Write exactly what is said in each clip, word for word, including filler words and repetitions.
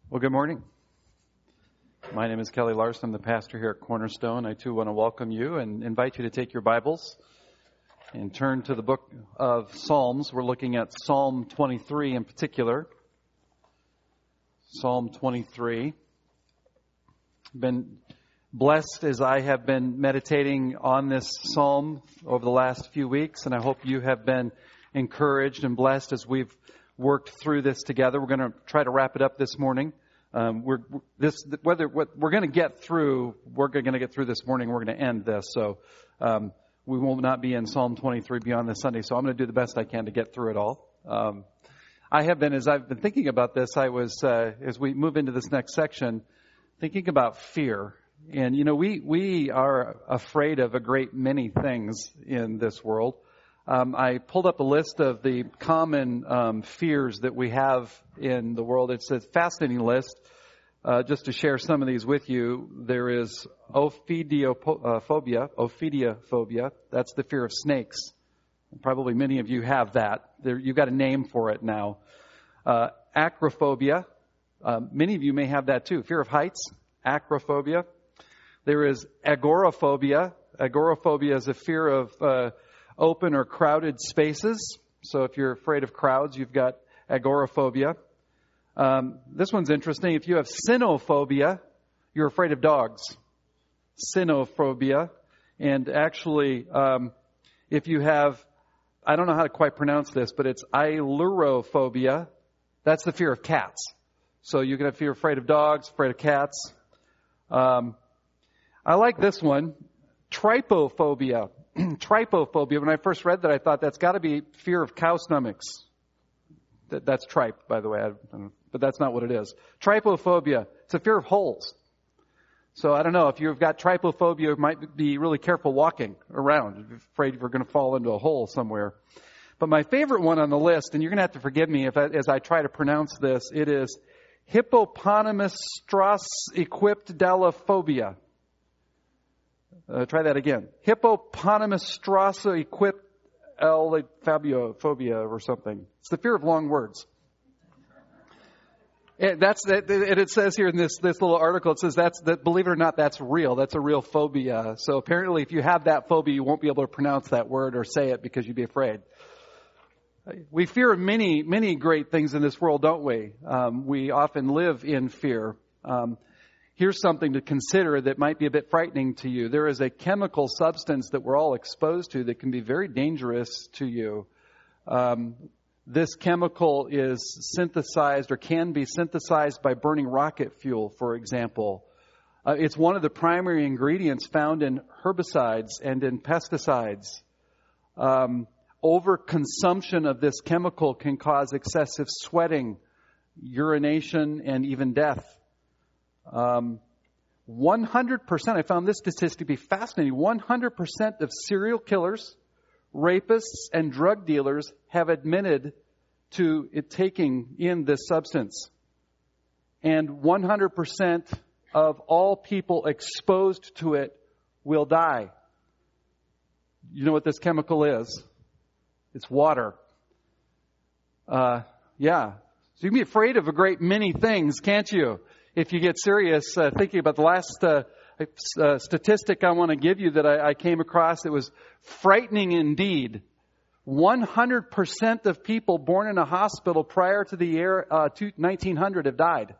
Well, good morning. My name is Kelly Larson. I'm the pastor here at Cornerstone. I too want to welcome you and invite you to take your Bibles and turn to the book of Psalms. We're looking at Psalm twenty-three in particular. Psalm twenty-three. Been blessed as I have been meditating on this psalm over the last few weeks, and I hope you have been encouraged and blessed as we've worked through this together. We're going to try to wrap it up this morning. Um, we're this whether what we're going to get through. We're going to get through this morning. We're going to end this, so um, we will not be in Psalm twenty-three beyond this Sunday. So I'm going to do the best I can to get through it all. Um, I have been, as I've been thinking about this, I was uh, as we move into this next section, thinking about fear. And you know, we we are afraid of a great many things in this world. Um, I pulled up a list of the common um, fears that we have in the world. It's a fascinating list. Uh, just to share some of these with you, there is ophidiophobia. Ophidiophobia. That's the fear of snakes. Probably many of you have that. There, you've got a name for it now. Uh, acrophobia. Uh, many of you may have that too. Fear of heights. Acrophobia. There is agoraphobia. Agoraphobia is a fear of uh, open or crowded spaces. So if you're afraid of crowds, you've got agoraphobia. Um, this one's interesting. If you have cynophobia, you're afraid of dogs. Cynophobia. And actually, um, if you have, I don't know how to quite pronounce this, but it's ailurophobia. That's the fear of cats. So you can have fear afraid of dogs, afraid of cats. Um, I like this one, trypophobia. Trypophobia. When I first read that, I thought that's got to be fear of cow stomachs. That, that's tripe, by the way, I, I don't, but that's not what it is. Trypophobia. It's a fear of holes. So I don't know, if you've got trypophobia, you might be really careful walking around. You're afraid you're going to fall into a hole somewhere. But my favorite one on the list, and you're going to have to forgive me if I, as I try to pronounce this, it is hippopotamus strass equipedalophobia. Uh, try that again. Hippopotamus strassa equipped phobia or something. It's the fear of long words. And that's that. And it says here in this this little article, it says that's that. Believe it or not, that's real. That's a real phobia. So apparently, if you have that phobia, you won't be able to pronounce that word or say it because you'd be afraid. We fear many many great things in this world, don't we? Um, we often live in fear. Um, Here's something to consider that might be a bit frightening to you. There is a chemical substance that we're all exposed to that can be very dangerous to you. Um, this chemical is synthesized or can be synthesized by burning rocket fuel, for example. Uh, it's one of the primary ingredients found in herbicides and in pesticides. Um, overconsumption of this chemical can cause excessive sweating, urination, and even death. Um, one hundred percent, I found this statistic to be fascinating, one hundred percent of serial killers, rapists, and drug dealers have admitted to it taking in this substance. And one hundred percent of all people exposed to it will die. You know what this chemical is? It's water. Uh, yeah. So you can be afraid of a great many things, can't you? If you get serious, uh, thinking about the last uh, uh, statistic I want to give you that I, I came across, it was frightening indeed. one hundred percent of people born in a hospital prior to the year uh, nineteen hundred have died.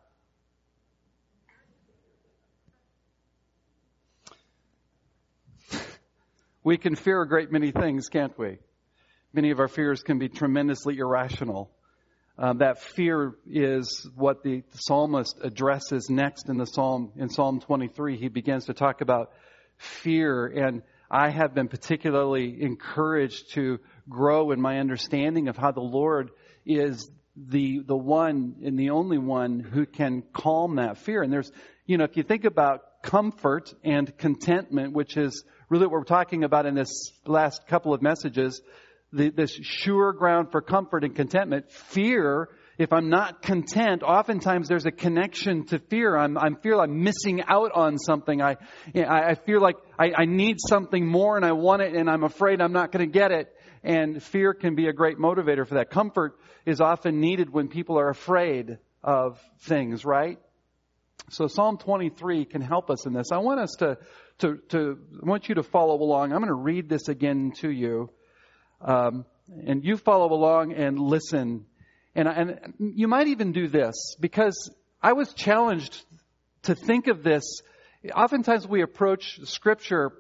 We can fear a great many things, can't we? Many of our fears can be tremendously irrational. Um, that fear is what the psalmist addresses next in the psalm. In Psalm twenty-three, he begins to talk about fear. And I have been particularly encouraged to grow in my understanding of how the Lord is the the one and the only one who can calm that fear. And there's, you know, if you think about comfort and contentment, which is really what we're talking about in this last couple of messages, The, this sure ground for comfort and contentment. Fear, if I'm not content, oftentimes there's a connection to fear. I'm, I'm feel I'm missing out on something. I, I feel like I, I need something more and I want it and I'm afraid I'm not going to get it. And fear can be a great motivator for that. Comfort is often needed when people are afraid. of things, right? So Psalm twenty-three can help us in this. I want us to, to, to I want you to follow along. I'm going to read this again to you. Um, and you follow along and listen. And, and you might even do this, because I was challenged to think of this. Oftentimes we approach Scripture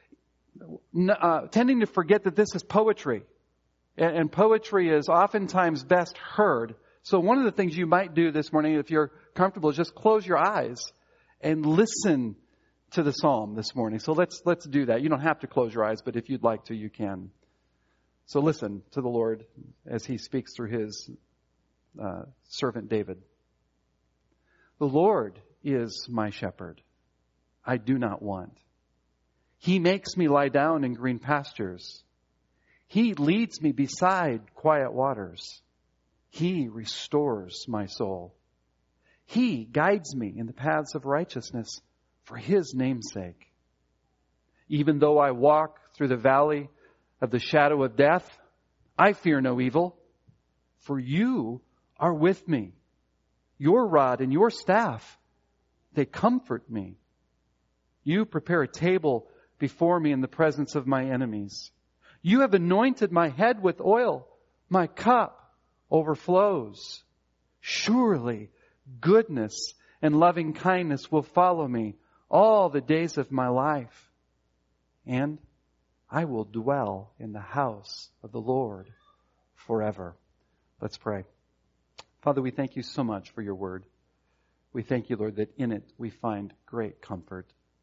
uh, tending to forget that this is poetry. And, and poetry is oftentimes best heard. So one of the things you might do this morning, if you're comfortable, is just close your eyes and listen to the psalm this morning. So let's let's do that. You don't have to close your eyes, but if you'd like to, you can. So listen to the Lord as He speaks through His uh, servant David. The Lord is my shepherd. I do not want. He makes me lie down in green pastures. He leads me beside quiet waters. He restores my soul. He guides me in the paths of righteousness for His name's sake. Even though I walk through the valley of the shadow of death, I fear no evil, for You are with me. Your rod and Your staff, they comfort me. You prepare a table before me in the presence of my enemies. You have anointed my head with oil. My cup overflows. Surely goodness and loving kindness will follow me all the days of my life. And I will dwell in the house of the Lord forever. Let's pray. Father, we thank You so much for Your word. We thank You, Lord, that in it we find great comfort.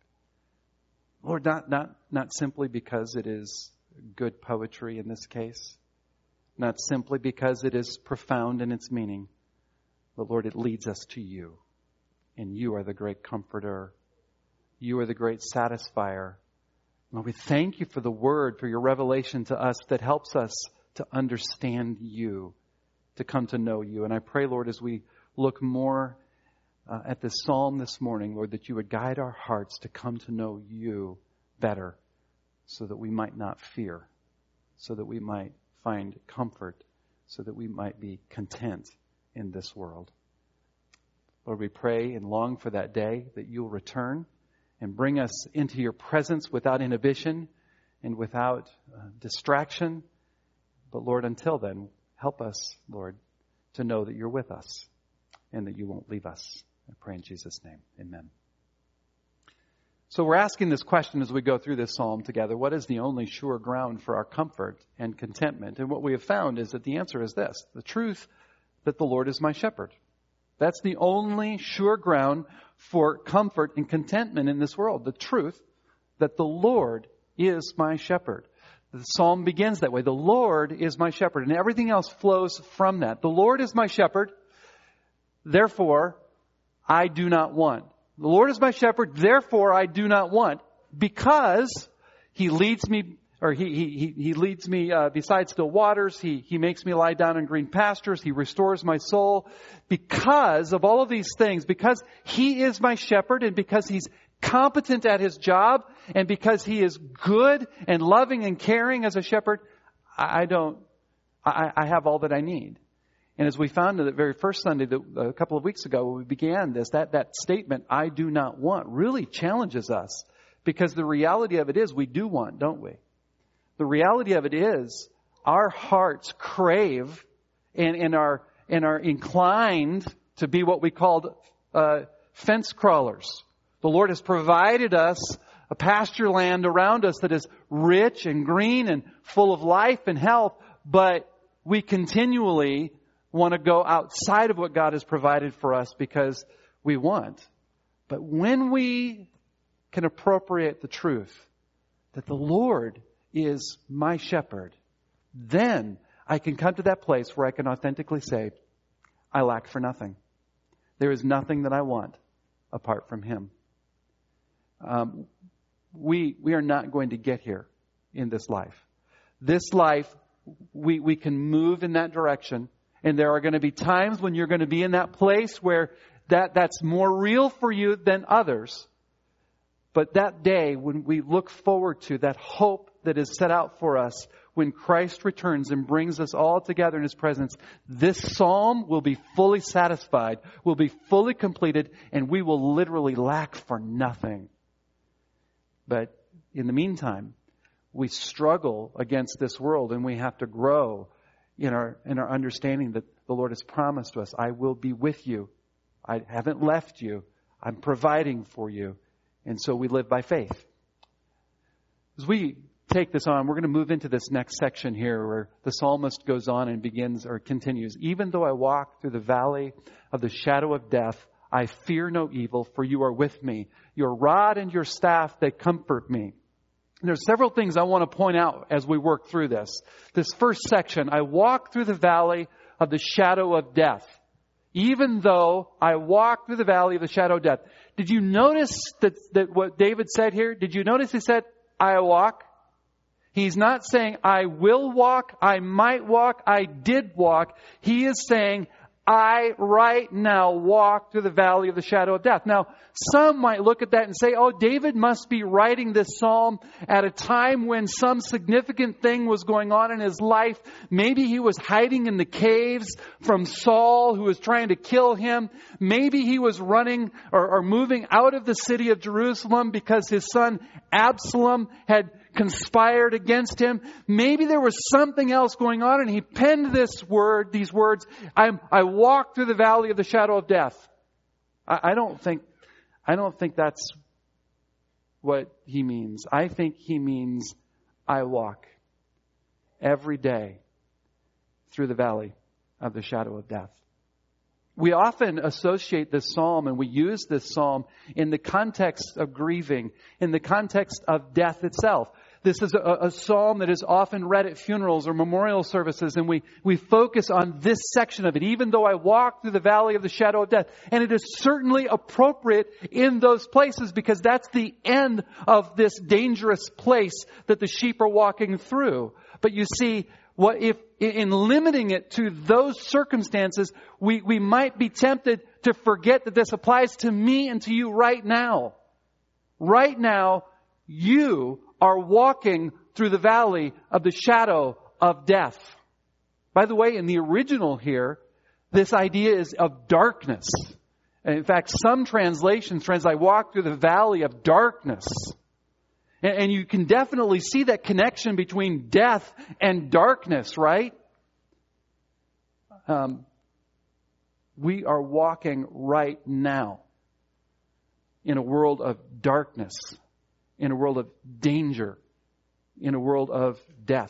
Lord, not, not, not simply because it is good poetry in this case, not simply because it is profound in its meaning, but Lord, it leads us to You. And You are the great comforter. You are the great satisfier. Lord, we thank You for the word, for Your revelation to us that helps us to understand You, to come to know You. And I pray, Lord, as we look more uh, at this psalm this morning, Lord, that You would guide our hearts to come to know You better, so that we might not fear, so that we might find comfort, so that we might be content in this world. Lord, we pray and long for that day that You'll return and bring us into Your presence without inhibition and without uh, distraction. But Lord, until then, help us, Lord, to know that You're with us and that You won't leave us. I pray in Jesus' name. Amen. So we're asking this question as we go through this psalm together. What is the only sure ground for our comfort and contentment? And what we have found is that the answer is this: the truth that the Lord is my shepherd. That's the only sure ground for comfort and contentment in this world. The truth that the Lord is my shepherd. The psalm begins that way. The Lord is my shepherd. And everything else flows from that. The Lord is my shepherd. Therefore, I do not want. The Lord is my shepherd, therefore I do not want, because He leads me, or He He He leads me uh, beside still waters. He He makes me lie down in green pastures. He restores my soul. Because of all of these things, because He is my shepherd, and because He's competent at His job, and because He is good and loving and caring as a shepherd, I, I don't. I, I have all that I need. And as we found in the very first Sunday, that, a couple of weeks ago, when we began this, that, that statement, I do not want, really challenges us. Because the reality of it is, we do want, don't we? The reality of it is, our hearts crave and, and, are, and are inclined to be what we called uh, fence crawlers. The Lord has provided us a pasture land around us that is rich and green and full of life and health, but we continually want to go outside of what God has provided for us because we want. But when we can appropriate the truth that the Lord is my shepherd, then I can come to that place where I can authentically say, I lack for nothing. There is nothing that I want apart from Him. Um, we we are not going to get here in this life. This life, we we can move in that direction. And there are going to be times when you're going to be in that place where that, that's more real for you than others. But that day when we look forward to that hope that is set out for us, when Christ returns and brings us all together in His presence, this psalm will be fully satisfied, will be fully completed, and we will literally lack for nothing. But in the meantime, we struggle against this world, and we have to grow in our in our understanding that the Lord has promised to us, I will be with you. I haven't left you. I'm providing for you. And so we live by faith. As we take this on, we're going to move into this next section here where the psalmist goes on and begins or continues. Even though I walk through the valley of the shadow of death, I fear no evil, for you are with me. Your rod and your staff, they comfort me. And there's several things I want to point out as we work through this. This first section, I walk through the valley of the shadow of death. Even though I walk through the valley of the shadow of death. Did you notice that, that what David said here? Did you notice he said, I walk? He's not saying, I will walk, I might walk, I did walk. He is saying, I right now walk through the valley of the shadow of death. Now, some might look at that and say, oh, David must be writing this psalm at a time when some significant thing was going on in his life. Maybe he was hiding in the caves from Saul, who was trying to kill him. Maybe he was running or, or moving out of the city of Jerusalem because his son Absalom had conspired against him. Maybe there was something else going on, and he penned this word, these words, I'm, I walk through the valley of the shadow of death. I, I don't think, I don't think that's what he means. I think he means I walk every day through the valley of the shadow of death. We often associate this psalm and we use this psalm in the context of grieving, in the context of death itself. This is a, a psalm that is often read at funerals or memorial services, and we, we focus on this section of it, even though I walk through the valley of the shadow of death. And it is certainly appropriate in those places because that's the end of this dangerous place that the sheep are walking through. But you see, what if in limiting it to those circumstances, we, we might be tempted to forget that this applies to me and to you right now. Right now, you are walking through the valley of the shadow of death. By the way, in the original here, this idea is of darkness. And in fact, some translations translate, I walk through the valley of darkness. And, and you can definitely see that connection between death and darkness, right? Um, we are walking right now in a world of darkness, in a world of danger, in a world of death.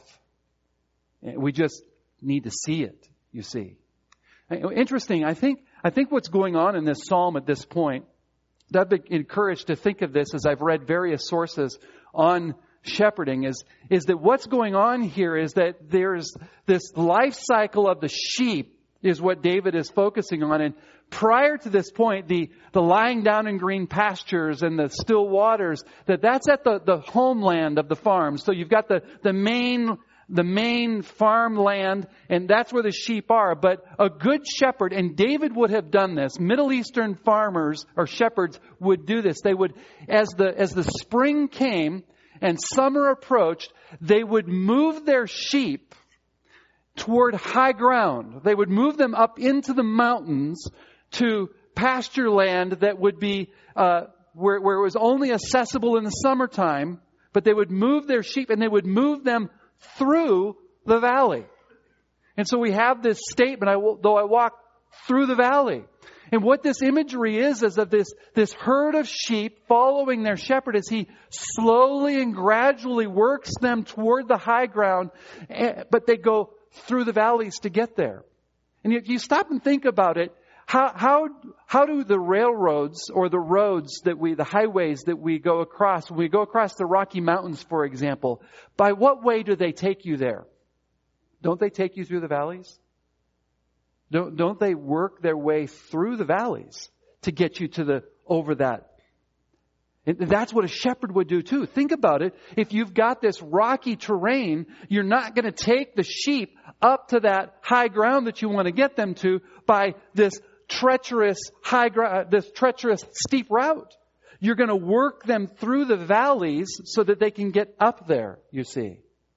We just need to see it, you see. Interesting, I think I think what's going on in this psalm at this point, I've been encouraged to think of this as I've read various sources on shepherding, is, is that what's going on here is that there's this life cycle of the sheep is what David is focusing on. And prior to this point, the, the lying down in green pastures and the still waters, that that's at the, the homeland of the farm. So you've got the, the main, the main farmland, and that's where the sheep are. But a good shepherd, and David would have done this, Middle Eastern farmers or shepherds would do this. They would, as the, as the spring came and summer approached, they would move their sheep toward high ground. They would move them up into the mountains to pasture land that would be uh, where, where it was only accessible in the summertime, but they would move their sheep and they would move them through the valley. And so we have this statement, I will, though I walk through the valley. And what this imagery is, is of this, this herd of sheep following their shepherd as he slowly and gradually works them toward the high ground, but they go through the valleys to get there. And if you stop and think about it, how, how, how do the railroads or the roads that we, the highways that we go across, when we go across the Rocky Mountains, for example, by what way do they take you there? Don't they take you through the valleys? Don't, don't they work their way through the valleys to get you to the, over that? And that's what a shepherd would do too. Think about it. If you've got this rocky terrain, you're not going to take the sheep up to that high ground that you want to get them to by this treacherous high ground, this treacherous steep route. You're going to work them through the valleys so that they can get up there, you see.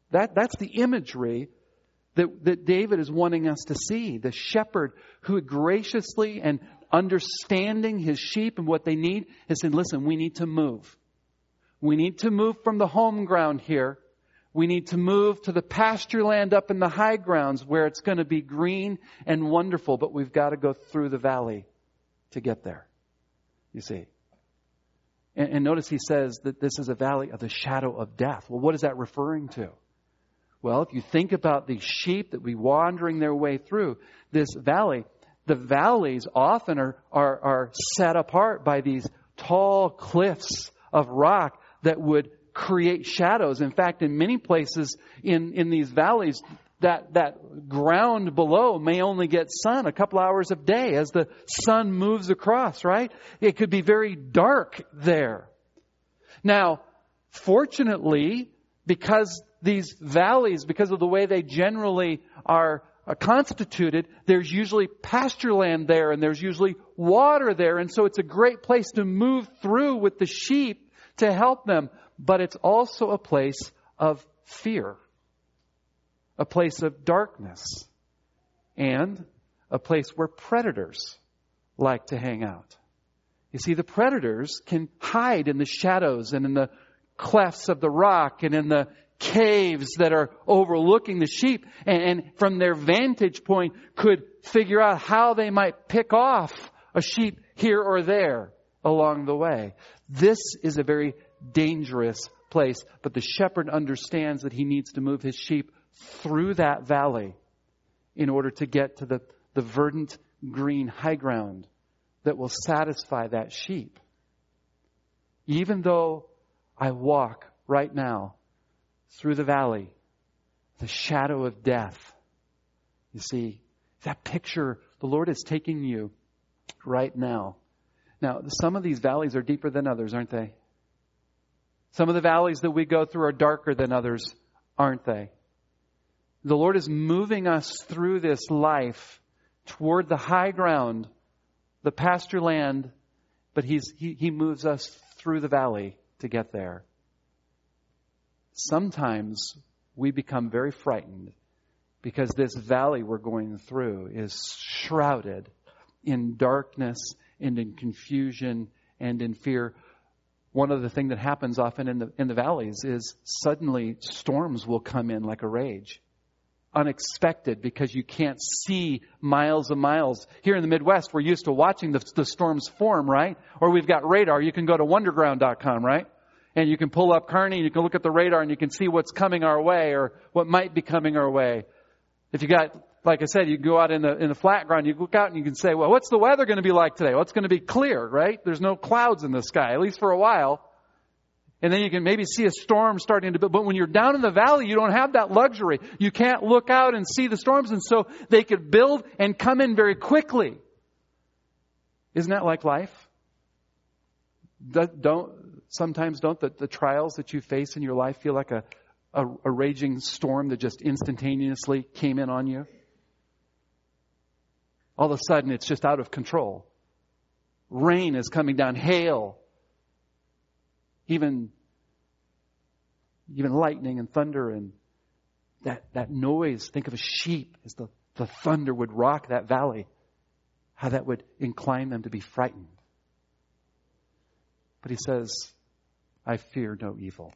That, that's the imagery that, that David is wanting us to see. The shepherd who graciously and understanding his sheep and what they need is saying, listen, we need to move. We need to move from the home ground here. We need to move to the pasture land up in the high grounds where it's going to be green and wonderful, but we've got to go through the valley to get there. You see. And, and notice he says that this is a valley of the shadow of death. Well, what is that referring to? Well, if you think about the sheep that be wandering their way through this valley, the valleys often are, are, are set apart by these tall cliffs of rock that would create shadows. In fact, in many places in, in these valleys, that, that ground below may only get sun a couple hours a day as the sun moves across, right? It could be very dark there. Now, fortunately, because these valleys, because of the way they generally are constituted, there's usually pasture land there and there's usually water there. And so it's a great place to move through with the sheep to help them. But it's also a place of fear, a place of darkness, and a place where predators like to hang out. You see, the predators can hide in the shadows and in the clefts of the rock and in the caves that are overlooking the sheep, and, and from their vantage point could figure out how they might pick off a sheep here or there along the way. This is a very dangerous place, but the shepherd understands that he needs to move his sheep through that valley in order to get to the, the verdant green high ground that will satisfy that sheep. Even though I walk right now through the valley, the shadow of death. You see, that picture, the Lord is taking you right now. Now, some of these valleys are deeper than others, aren't they? Some of the valleys that we go through are darker than others, aren't they? The Lord is moving us through this life toward the high ground, the pasture land, but he's, he, he moves us through the valley to get there. Sometimes we become very frightened because this valley we're going through is shrouded in darkness and in confusion and in fear. One of the things that happens often in the in the valleys is suddenly storms will come in like a rage. Unexpected, because you can't see miles and miles. Here in the Midwest, we're used to watching the, the storms form, right? Or we've got radar. You can go to wonderground dot com, right? And you can pull up Kearney and you can look at the radar and you can see what's coming our way or what might be coming our way. If you got, like I said, you go out in the in the flat ground, you look out and you can say, well, what's the weather going to be like today? Well, it's going to be clear, right? There's no clouds in the sky, at least for a while. And then you can maybe see a storm starting to build. But when you're down in the valley, you don't have that luxury. You can't look out and see the storms. And so they could build and come in very quickly. Isn't that like life? Don't, sometimes don't the, the trials that you face in your life feel like a, a, a raging storm that just instantaneously came in on you? All of a sudden, it's just out of control. Rain is coming down, hail. Even, even lightning and thunder and that, that noise. Think of a sheep as the, the thunder would rock that valley. How that would incline them to be frightened. But he says, I fear no evil.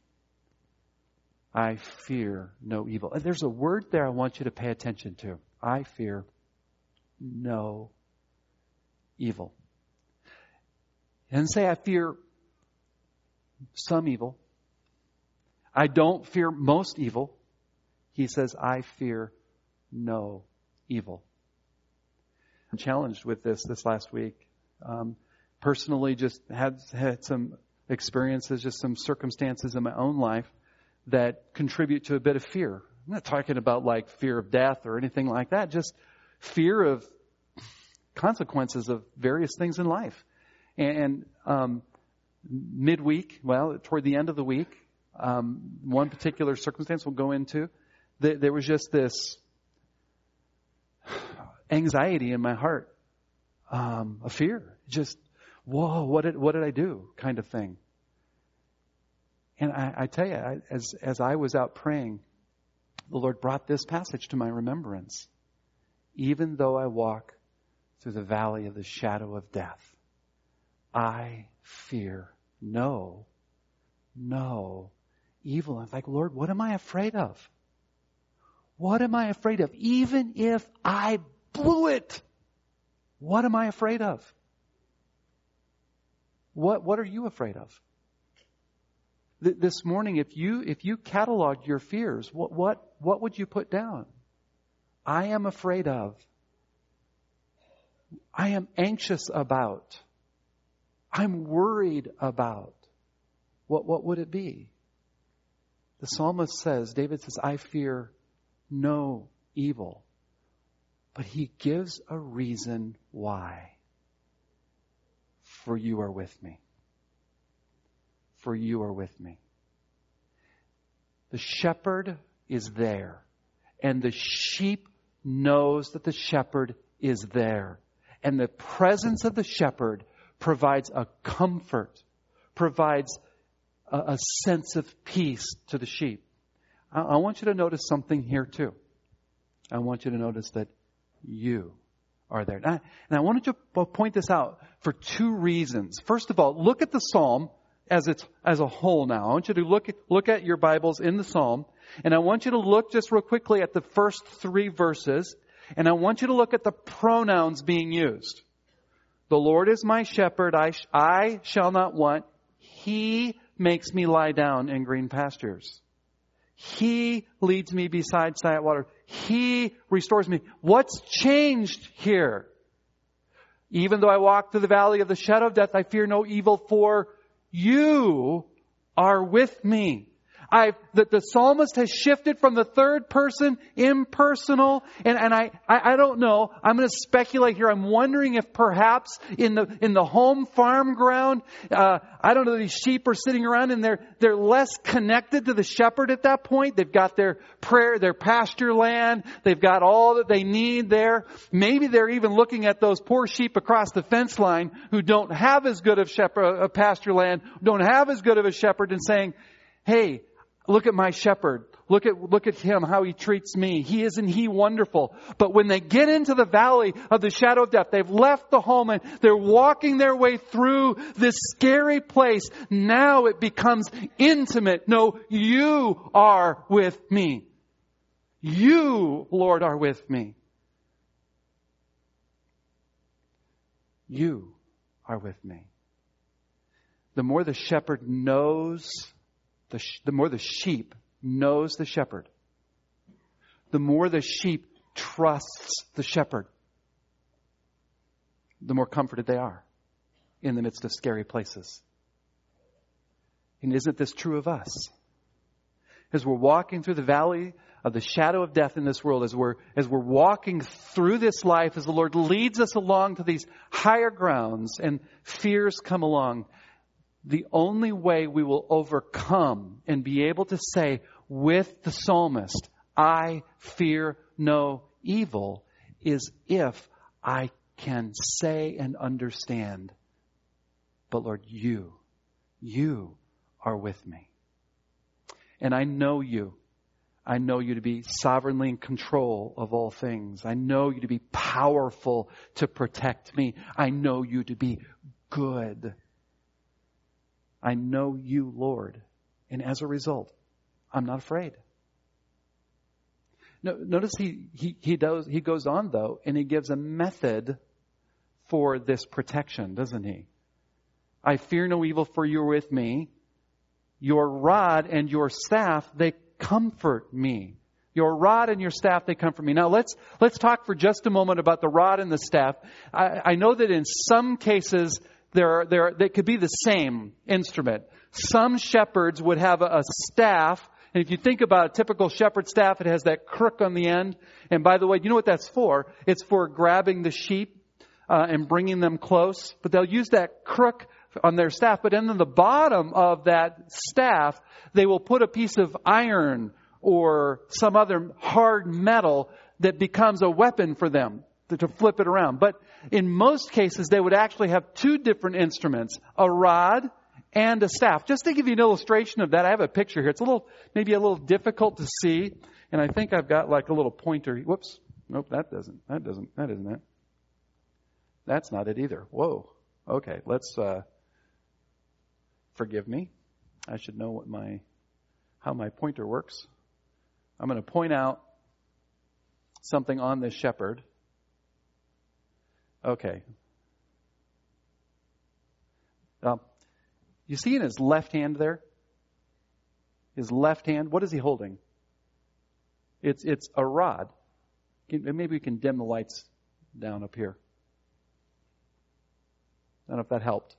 I fear no evil. And there's a word there I want you to pay attention to. I fear no evil. He doesn't say I fear some evil. I don't fear most evil. He says, I fear no evil. I'm challenged with this this last week. Um, personally, just had had some experiences, just some circumstances in my own life that contribute to a bit of fear. I'm not talking about like fear of death or anything like that. Just fear of consequences of various things in life. And um, midweek, well, toward the end of the week, um, one particular circumstance we'll go into, th- there was just this anxiety in my heart, um, a fear, just, whoa, what did what did I do, kind of thing. And I, I tell you, I, as, as I was out praying, the Lord brought this passage to my remembrance. Even though I walk through the valley of the shadow of death, I fear no, no evil. I'm like, Lord, what am I afraid of? What am I afraid of? Even if I blew it, what am I afraid of? What, what are you afraid of? Th- this morning, if you, if you cataloged your fears, what, what, what would you put down? I am afraid of. I am anxious about. I'm worried about. What, what would it be? The psalmist says, David says, I fear no evil. But he gives a reason why. For you are with me. For you are with me. The shepherd is there. And the sheep knows that the shepherd is there. And the presence of the shepherd provides a comfort, provides a, a sense of peace to the sheep. I, I want you to notice something here too. I want you to notice that you are there. And I, and I wanted to point this out for two reasons. First of all, look at the psalm as it's as a whole now. I want you to look at, look at your Bibles in the psalm. And I want you to look just real quickly at the first three verses. And I want you to look at the pronouns being used. The Lord is my shepherd. I, sh- I shall not want. He makes me lie down in green pastures. He leads me beside quiet water. He restores me. What's changed here? Even though I walk through the valley of the shadow of death, I fear no evil, for you are with me. I've, the, the psalmist has shifted from the third person, impersonal, and, and I, I, I don't know. I'm going to speculate here. I'm wondering if perhaps in the in the home farm ground, uh, I don't know, these sheep are sitting around and they're they're less connected to the shepherd at that point. They've got their prayer, their pasture land. They've got all that they need there. Maybe they're even looking at those poor sheep across the fence line who don't have as good of shepherd, uh, pasture land, don't have as good of a shepherd, and saying, "Hey, look at my shepherd. Look at, look at him, how he treats me. He isn't he wonderful?" But when they get into the valley of the shadow of death, they've left the home and they're walking their way through this scary place. Now it becomes intimate. No, you are with me. You, Lord, are with me. You are with me. The more the shepherd knows The, sh- the more the sheep knows the shepherd, the more the sheep trusts the shepherd, the more comforted they are in the midst of scary places. And isn't this true of us? As we're walking through the valley of the shadow of death in this world, as we're, as we're walking through this life, as the Lord leads us along to these higher grounds and fears come along, the only way we will overcome and be able to say with the psalmist, I fear no evil, is if I can say and understand, but Lord, you, you are with me. And I know you. I know you to be sovereignly in control of all things. I know you to be powerful to protect me. I know you to be good. I know you, Lord. And as a result, I'm not afraid. No, notice he, he, he does, he goes on though, and he gives a method for this protection, doesn't he? I fear no evil, for you're with me. Your rod and your staff, they comfort me. Your rod and your staff, they comfort me. Now let's, let's talk for just a moment about the rod and the staff. I, I know that in some cases, There, there, they could be the same instrument. Some shepherds would have a, a staff. And if you think about a typical shepherd staff, it has that crook on the end. And by the way, you know what that's for? It's for grabbing the sheep uh, and bringing them close. But they'll use that crook on their staff. But then on the bottom of that staff, they will put a piece of iron or some other hard metal that becomes a weapon for them to, to flip it around. But in most cases, they would actually have two different instruments, a rod and a staff. Just to give you an illustration of that, I have a picture here. It's a little, maybe a little difficult to see. And I think I've got like a little pointer. Whoops. Nope, that doesn't, that doesn't, that isn't it. That's not it either. Whoa. Okay, let's, uh, forgive me. I should know what my, how my pointer works. I'm going to point out something on this shepherd. Okay. Um, you see in his left hand there? His left hand, what is he holding? It's it's a rod. Maybe we can dim the lights down up here. I don't know if that helped.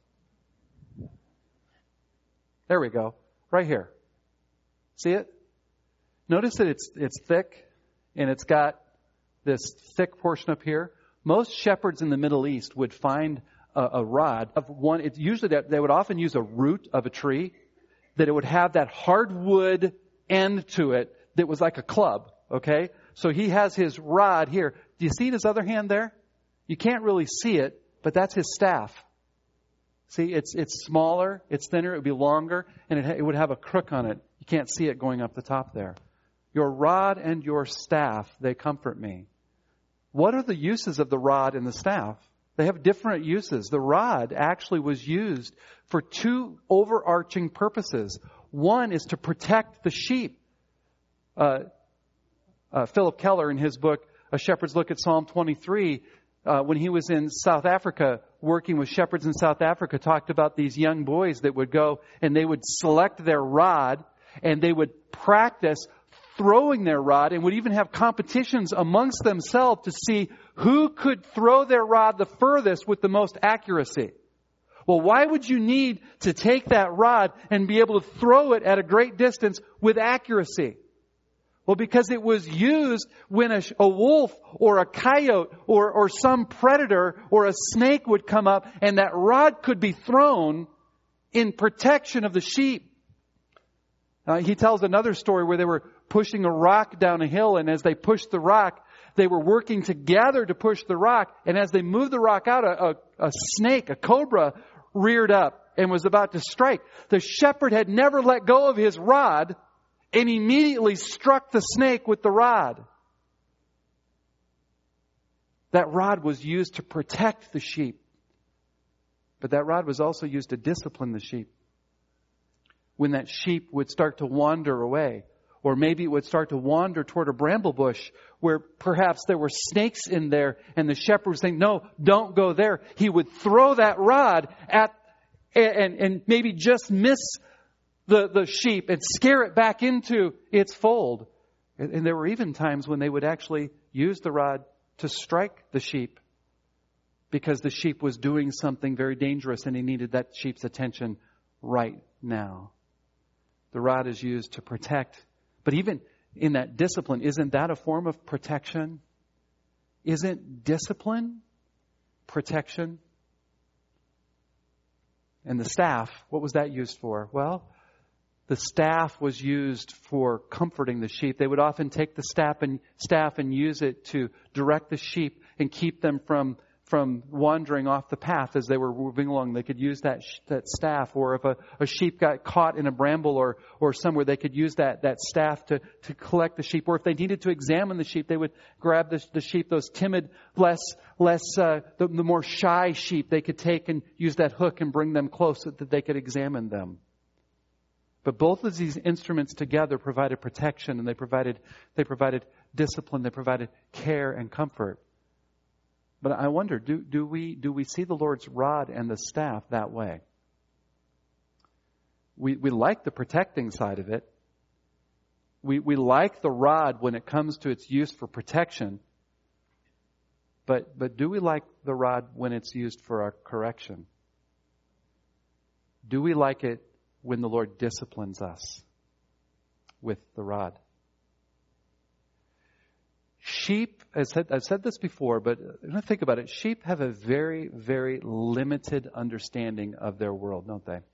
There we go. Right here. See it? Notice that it's it's thick and it's got this thick portion up here. Most shepherds in the Middle East would find a, a rod of one. It's usually that they would often use a root of a tree, that it would have that hardwood end to it that was like a club. Okay, so he has his rod here. Do you see his other hand there? You can't really see it, but that's his staff. See, it's it's smaller, it's thinner, it would be longer, and it, it would have a crook on it. You can't see it going up the top there. Your rod and your staff, they comfort me. What are the uses of the rod and the staff? They have different uses. The rod actually was used for two overarching purposes. One is to protect the sheep. Uh, uh, Philip Keller, in his book, A Shepherd's Look at Psalm twenty-three, uh, when he was in South Africa, working with shepherds in South Africa, talked about these young boys that would go and they would select their rod and they would practice throwing their rod and would even have competitions amongst themselves to see who could throw their rod the furthest with the most accuracy. Well, why would you need to take that rod and be able to throw it at a great distance with accuracy? Well, because it was used when a, a wolf or a coyote or, or some predator or a snake would come up, and that rod could be thrown in protection of the sheep. Uh, he tells another story where they were pushing a rock down a hill, and as they pushed the rock, they were working together to push the rock, and as they moved the rock out, a, a, a snake, a cobra, reared up and was about to strike. The shepherd had never let go of his rod and immediately struck the snake with the rod. That rod was used to protect the sheep, but that rod was also used to discipline the sheep. When that sheep would start to wander away, or maybe it would start to wander toward a bramble bush where perhaps there were snakes in there and the shepherd was saying, no, don't go there. He would throw that rod at and, and maybe just miss the, the sheep and scare it back into its fold. And, and there were even times when they would actually use the rod to strike the sheep because the sheep was doing something very dangerous and he needed that sheep's attention right now. The rod is used to protect. But even in that discipline, isn't that a form of protection? Isn't discipline protection? And the staff, what was that used for? Well, the staff was used for comforting the sheep. They would often take the staff and staff and use it to direct the sheep and keep them from from wandering off the path as they were moving along. They could use that that staff, or if a, a sheep got caught in a bramble or or somewhere, they could use that that staff to, to collect the sheep. Or if they needed to examine the sheep, they would grab the, the sheep, those timid, less less uh, the, the more shy sheep. They could take and use that hook and bring them close so that they could examine them. But both of these instruments together provided protection, and they provided they provided discipline, they provided care and comfort. But I wonder, do, do we do we see the Lord's rod and the staff that way? We we like the protecting side of it. We we like the rod when it comes to its use for protection. But but do we like the rod when it's used for our correction? Do we like it when the Lord disciplines us with the rod? Sheep, I've said, I've said this before, but when I think about it, sheep have a very, very limited understanding of their world, don't they?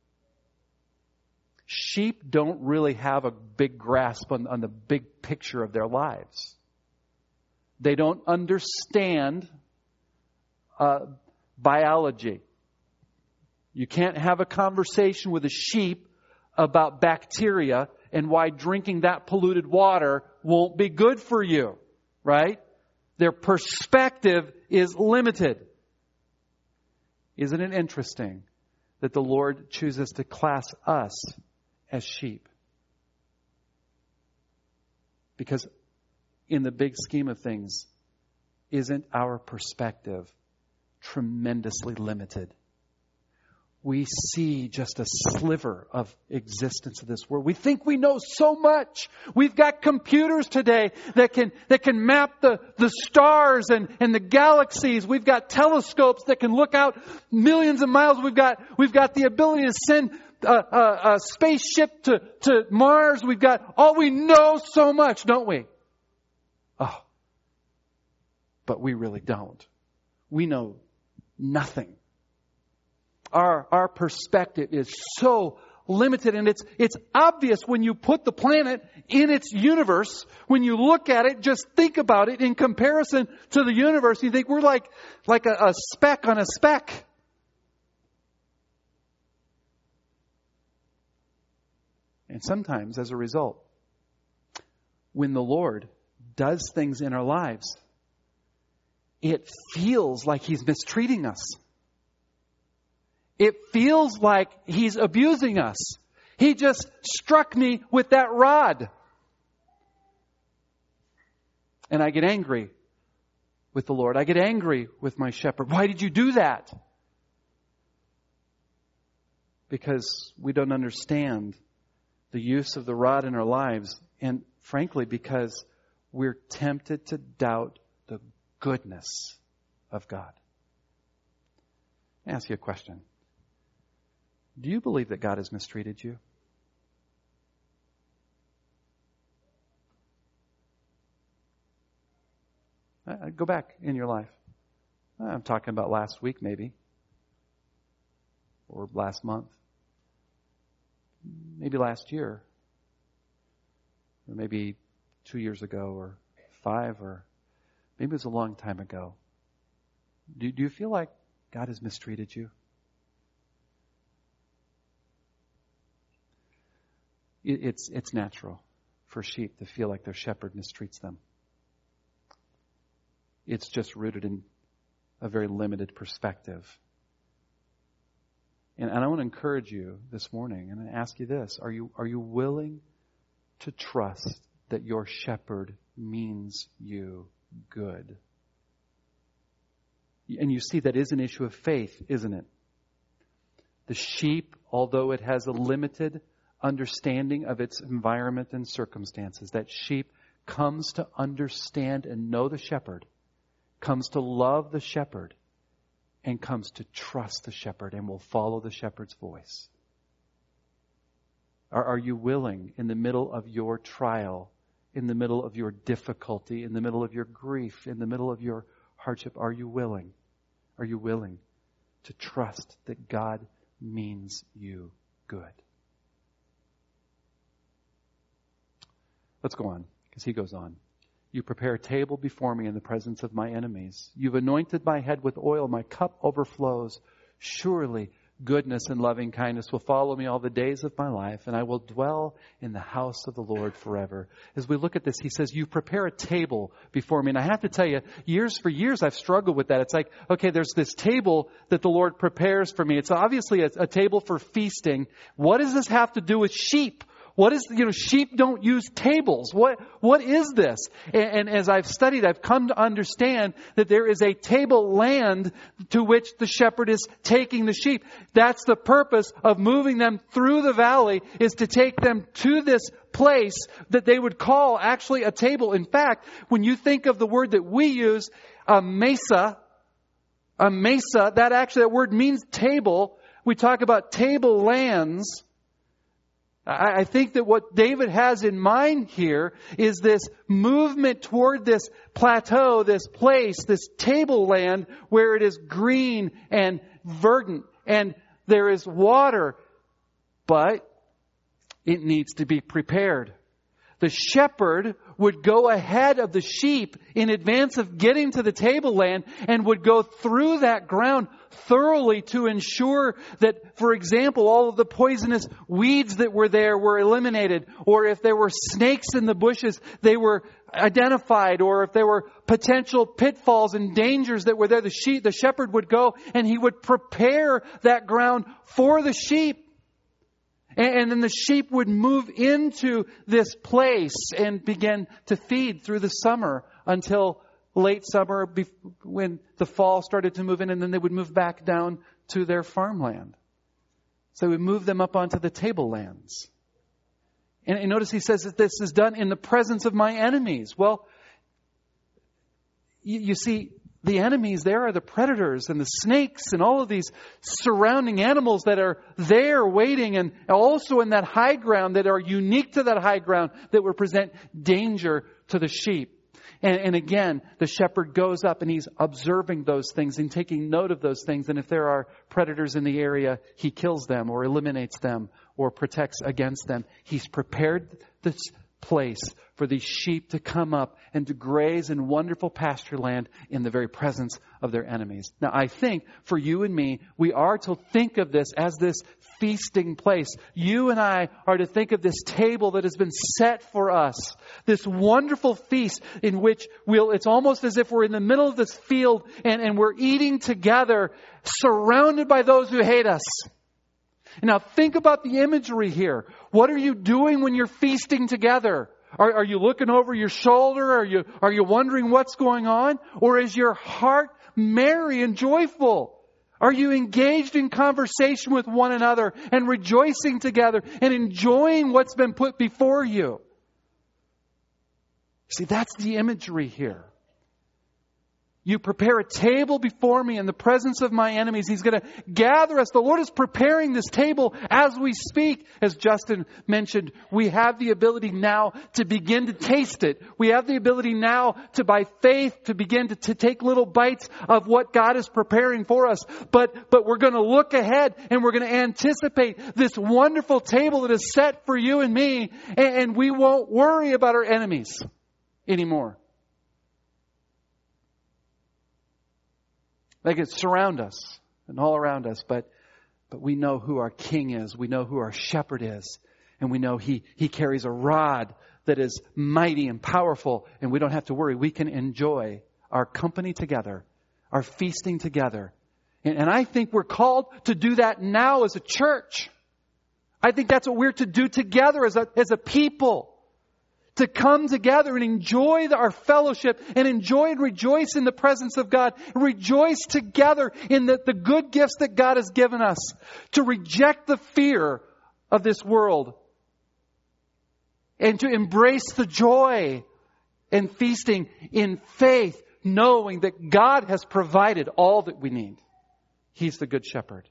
Sheep don't really have a big grasp on, on the big picture of their lives. They don't understand uh, biology. You can't have a conversation with a sheep about bacteria and why drinking that polluted water won't be good for you, right? Their perspective is limited. Isn't it interesting that the Lord chooses to class us as sheep? Because in the big scheme of things, isn't our perspective tremendously limited? We see just a sliver of existence of this world. We think we know so much. We've got computers today that can that can map the, the stars and, and the galaxies. We've got telescopes that can look out millions of miles. We've got we've got the ability to send a, a, a spaceship to, to Mars. We've got all we know so much, don't we? Oh, but we really don't. We know nothing. Our, our perspective is so limited, and it's, it's obvious when you put the planet in its universe. When you look at it, just think about it in comparison to the universe. You think we're like, like a, a speck on a speck. And sometimes as a result, when the Lord does things in our lives, it feels like He's mistreating us. It feels like He's abusing us. He just struck me with that rod. And I get angry with the Lord. I get angry with my shepherd. Why did you do that? Because we don't understand the use of the rod in our lives. And frankly, because we're tempted to doubt the goodness of God. Let me ask you a question. Do you believe that God has mistreated you? Uh, go back in your life. I'm talking about last week maybe. Or last month. Maybe last year. Or maybe two years ago or five or maybe it was a long time ago. Do, do you feel like God has mistreated you? It's it's natural for sheep to feel like their shepherd mistreats them. It's just rooted in a very limited perspective. And, and I want to encourage you this morning and ask you this. Are you, are you willing to trust that your shepherd means you good? And you see that is an issue of faith, isn't it? The sheep, although it has a limited understanding of its environment and circumstances, that sheep comes to understand and know the shepherd, comes to love the shepherd, and comes to trust the shepherd and will follow the shepherd's voice. Are, are you willing in the middle of your trial, in the middle of your difficulty, in the middle of your grief, in the middle of your hardship, are you willing? Are you willing to trust that God means you good? Let's go on, because he goes on. You prepare a table before me in the presence of my enemies. You've anointed my head with oil. My cup overflows. Surely goodness and loving kindness will follow me all the days of my life, and I will dwell in the house of the Lord forever. As we look at this, he says, you prepare a table before me. And I have to tell you, years for years I've struggled with that. It's like, okay, there's this table that the Lord prepares for me. It's obviously a, a table for feasting. What does this have to do with sheep? What is, you know, sheep don't use tables. What, what is this? And, and as I've studied, I've come to understand that there is a tableland to which the shepherd is taking the sheep. That's the purpose of moving them through the valley, is to take them to this place that they would call actually a table. In fact, when you think of the word that we use, a mesa, a mesa, that actually, that word means table. We talk about tablelands. I think that what David has in mind here is this movement toward this plateau, this place, this tableland where it is green and verdant and there is water, but it needs to be prepared. The shepherd would go ahead of the sheep in advance of getting to the tableland and would go through that ground thoroughly to ensure that, for example, all of the poisonous weeds that were there were eliminated, or if there were snakes in the bushes, they were identified, or if there were potential pitfalls and dangers that were there, the sheep, the shepherd would go and he would prepare that ground for the sheep. And then the sheep would move into this place and begin to feed through the summer until late summer when the fall started to move in, and then they would move back down to their farmland. So we move them up onto the tablelands. And notice he says that this is done in the presence of my enemies. Well, you, you see, the enemies there are the predators and the snakes and all of these surrounding animals that are there waiting, and also in that high ground that are unique to that high ground that would present danger to the sheep. And, and again, the shepherd goes up and he's observing those things and taking note of those things. And if there are predators in the area, he kills them or eliminates them or protects against them. He's prepared this place for these sheep to come up and to graze in wonderful pasture land in the very presence of their enemies. Now, I think for you and me, we are to think of this as this feasting place. You and I are to think of this table that has been set for us. This wonderful feast in which we'll, it's almost as if we're in the middle of this field and, and we're eating together, surrounded by those who hate us. Now think about the imagery here. What are you doing when you're feasting together? Are, are you looking over your shoulder? Are you, are you wondering what's going on? Or is your heart merry and joyful? Are you engaged in conversation with one another and rejoicing together and enjoying what's been put before you? See, that's the imagery here. You prepare a table before me in the presence of my enemies. He's going to gather us. The Lord is preparing this table as we speak. As Justin mentioned, we have the ability now to begin to taste it. We have the ability now to, by faith, to begin to, to take little bites of what God is preparing for us. But, but we're going to look ahead and we're going to anticipate this wonderful table that is set for you and me. And, and we won't worry about our enemies anymore. They could surround us and all around us, but but we know who our King is. We know who our shepherd is. And we know he, he carries a rod that is mighty and powerful. And we don't have to worry. We can enjoy our company together, our feasting together. And, and I think we're called to do that now as a church. I think that's what we're to do together as a, as a people. To come together and enjoy our fellowship and enjoy and rejoice in the presence of God. Rejoice together in the, the good gifts that God has given us. To reject the fear of this world. And to embrace the joy and feasting in faith, knowing that God has provided all that we need. He's the good shepherd.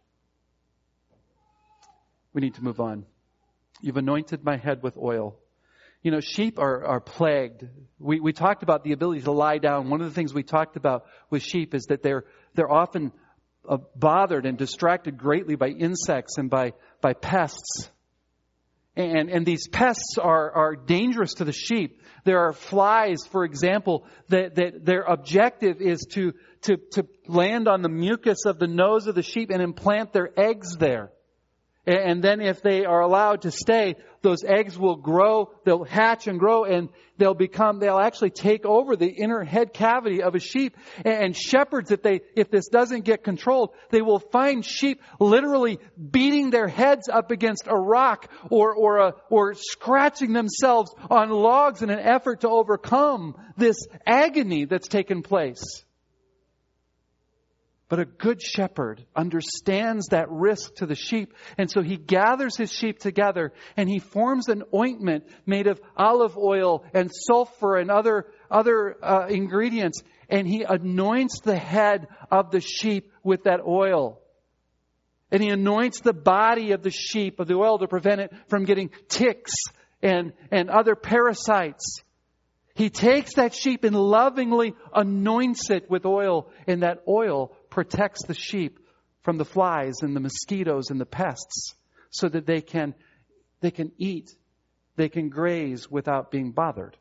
We need to move on. You've anointed my head with oil. You know, sheep are, are plagued. We, we talked about the ability to lie down. One of the things we talked about with sheep is that they're, they're often uh, bothered and distracted greatly by insects and by, by pests. And, and these pests are, are dangerous to the sheep. There are flies, for example, that, that their objective is to, to, to land on the mucus of the nose of the sheep and implant their eggs there. And then if they are allowed to stay, those eggs will grow, they'll hatch and grow, and they'll become, they'll actually take over the inner head cavity of a sheep. And shepherds, if they, if this doesn't get controlled, they will find sheep literally beating their heads up against a rock or, or, a, or scratching themselves on logs in an effort to overcome this agony that's taken place. But a good shepherd understands that risk to the sheep. And so he gathers his sheep together and he forms an ointment made of olive oil and sulfur and other, other uh, ingredients. And he anoints the head of the sheep with that oil. And he anoints the body of the sheep of the oil to prevent it from getting ticks and, and other parasites. He takes that sheep and lovingly anoints it with oil, and that oil protects the sheep from the flies and the mosquitoes and the pests so that they can, they can eat They can graze without being bothered.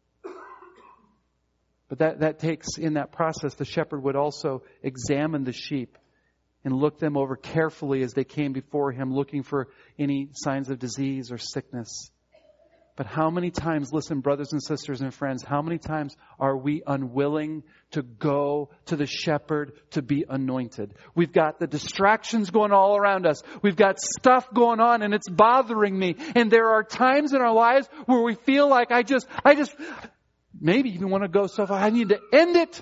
But that, that takes, in that process, the shepherd would also examine the sheep and look them over carefully as they came before him, looking for any signs of disease or sickness. But how many times, listen, brothers and sisters and friends, how many times are we unwilling to go to the shepherd to be anointed? We've got the distractions going all around us. We've got stuff going on and it's bothering me. And there are times in our lives where we feel like I just, I just, maybe even want to go so far, I need to end it.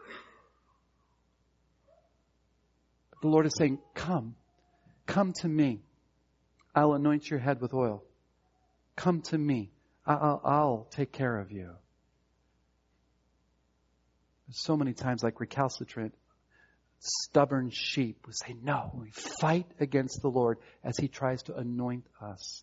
But the Lord is saying, come, come to me. I'll anoint your head with oil. Come to me. I'll, I'll take care of you. So many times, like recalcitrant, stubborn sheep, we say no. We fight against the Lord as He tries to anoint us.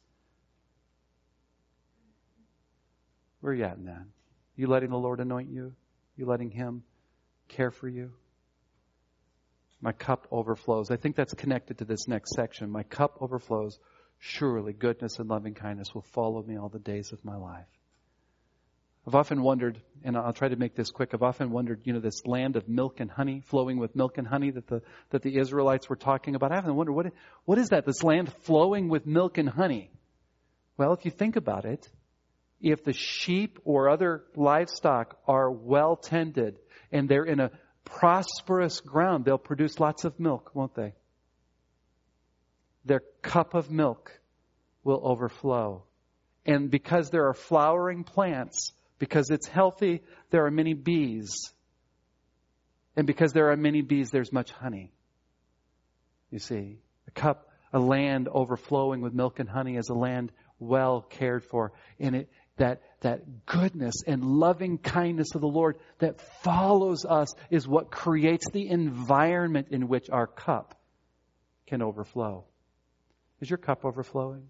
Where are you at in that? You letting the Lord anoint you? You letting Him care for you? My cup overflows. I think that's connected to this next section. My cup overflows. Surely goodness and loving kindness will follow me all the days of my life. I've often wondered, and I'll try to make this quick, I've often wondered, you know, this land of milk and honey, flowing with milk and honey that the that the Israelites were talking about. I often wondered, what, what is that, this land flowing with milk and honey? Well, if you think about it, if the sheep or other livestock are well tended and they're in a prosperous ground, they'll produce lots of milk, won't they? Their cup of milk will overflow. And because there are flowering plants, because it's healthy, there are many bees. And because there are many bees, there's much honey. You see, a cup, a land overflowing with milk and honey is a land well cared for. And it, that, that goodness and loving kindness of the Lord that follows us is what creates the environment in which our cup can overflow. Is your cup overflowing?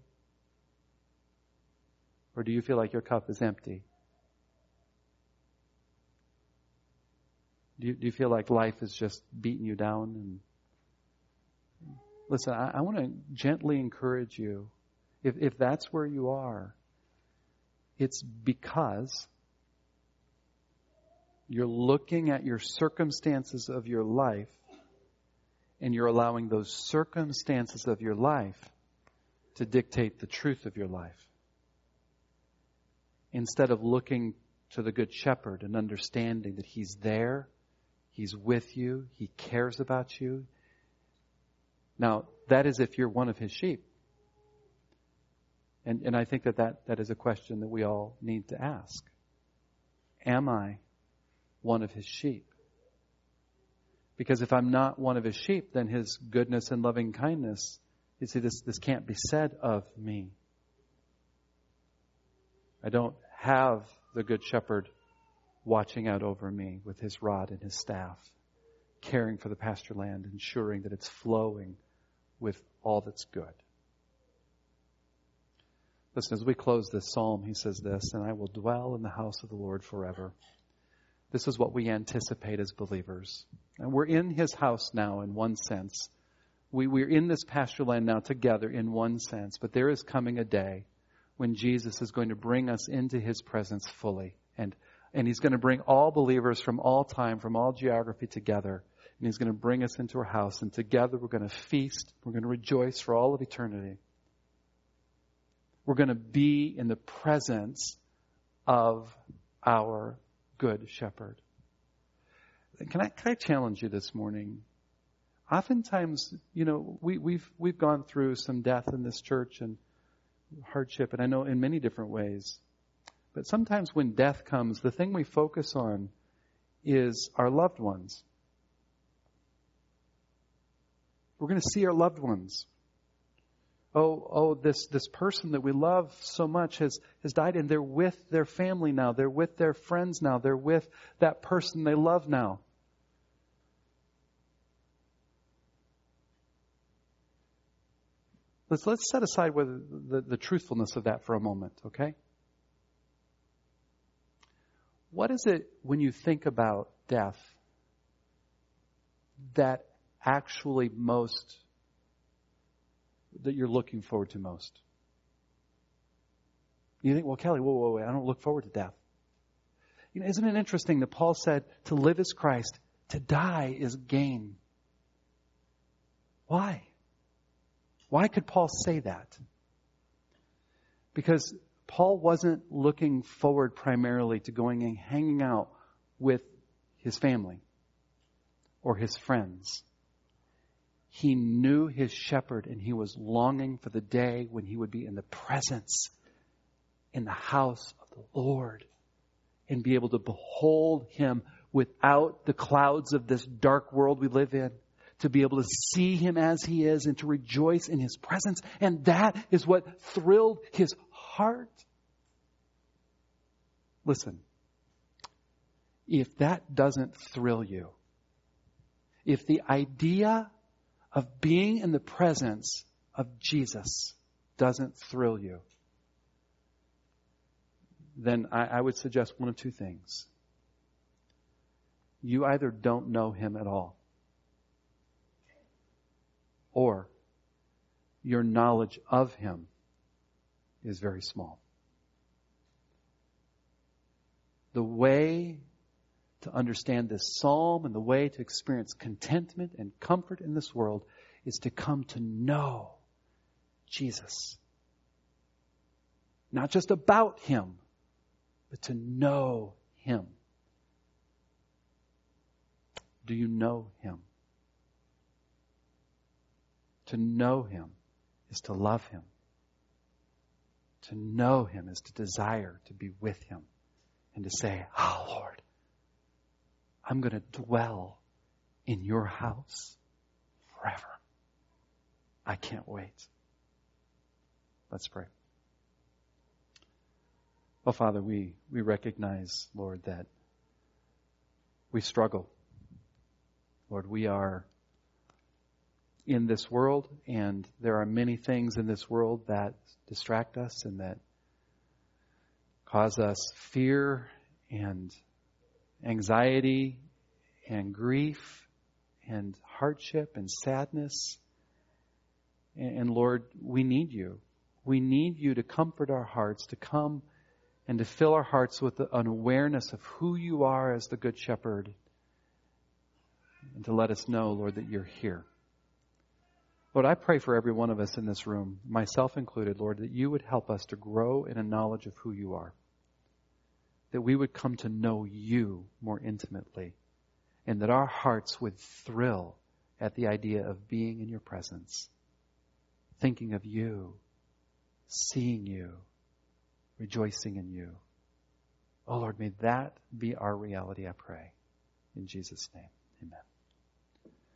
Or do you feel like your cup is empty? Do you, do you feel like life is just beating you down? And listen, I, I want to gently encourage you. If, if that's where you are, it's because you're looking at your circumstances of your life and you're allowing those circumstances of your life to dictate the truth of your life. Instead of looking to the Good Shepherd and understanding that He's there, He's with you, He cares about you. Now, that is if you're one of His sheep. And, and I think that, that that is a question that we all need to ask. Am I one of His sheep? Because if I'm not one of His sheep, then His goodness and loving kindness, you see, this, this can't be said of me. I don't have the Good Shepherd watching out over me with His rod and His staff, caring for the pasture land, ensuring that it's flowing with all that's good. Listen, as we close this psalm, he says this, and I will dwell in the house of the Lord forever. This is what we anticipate as believers. And we're in His house now in one sense. We, we're in this pasture land now together in one sense. But there is coming a day when Jesus is going to bring us into His presence fully. And, and He's going to bring all believers from all time, from all geography together. And He's going to bring us into our house. And together we're going to feast. We're going to rejoice for all of eternity. We're going to be in the presence of our Good Shepherd. Can I, can I challenge you this morning? Oftentimes, you know, we, we've we've gone through some death in this church and hardship, and I know in many different ways. But sometimes when death comes, the thing we focus on is our loved ones. We're going to see our loved ones. Oh, oh, this, this person that we love so much has, has died, and they're with their family now. They're with their friends now. They're with that person they love now. Let's, let's set aside whether the, the truthfulness of that for a moment, okay? What is it when you think about death that actually most, that you're looking forward to most? You think, well, Kelly, whoa, whoa, wait, I don't look forward to death. You know, isn't it interesting that Paul said to live is Christ, to die is gain? Why? Why could Paul say that? Because Paul wasn't looking forward primarily to going and hanging out with his family or his friends. He knew his shepherd, and he was longing for the day when he would be in the presence, in the house of the Lord, and be able to behold him without the clouds of this dark world we live in, to be able to see him as he is and to rejoice in his presence. And that is what thrilled his heart. Listen, if that doesn't thrill you, if the idea of being in the presence of Jesus doesn't thrill you, then I, I would suggest one of two things. You either don't know him at all, or your knowledge of him is very small. The way to understand this psalm and the way to experience contentment and comfort in this world is to come to know Jesus. Not just about him, but to know him. Do you know him? To know him is to love him. To know him is to desire to be with him and to say, oh Lord, I'm going to dwell in your house forever. I can't wait. Let's pray. Oh, Father, we, we recognize, Lord, that we struggle. Lord, we are in this world, and there are many things in this world that distract us and that cause us fear and anxiety and grief and hardship and sadness. And, and Lord, we need you. We need you to comfort our hearts, to come and to fill our hearts with an awareness of who you are as the Good Shepherd, and to let us know, Lord, that you're here. Lord, I pray for every one of us in this room, myself included, Lord, that you would help us to grow in a knowledge of who you are. That we would come to know you more intimately, and that our hearts would thrill at the idea of being in your presence, thinking of you, seeing you, rejoicing in you. Oh Lord, may that be our reality, I pray. In Jesus' name, amen.